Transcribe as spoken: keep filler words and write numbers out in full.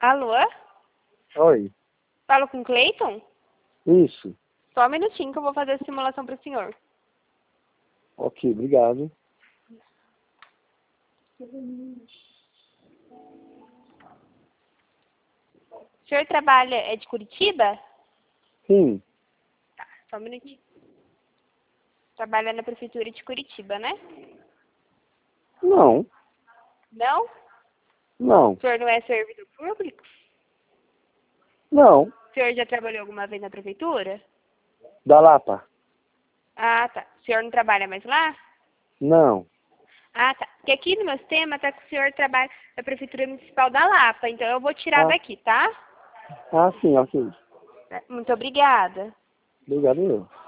Alô? Oi. Falo com o Cleiton? Isso. Só um minutinho que eu vou fazer a simulação para o senhor. Ok, obrigado. O senhor trabalha, é de Curitiba? Sim. Tá, só um minutinho. Trabalha na prefeitura de Curitiba, né? Não. Não? Não. O senhor não é servidor público? Não. O senhor já trabalhou alguma vez na prefeitura? Da Lapa? Ah, tá. O senhor não trabalha mais lá? Não. Ah, tá. Porque aqui no meu sistema tá que o senhor trabalha na Prefeitura Municipal da Lapa, então eu vou tirar Ah, daqui, tá? ah sim, ok. Muito obrigada. Obrigado eu.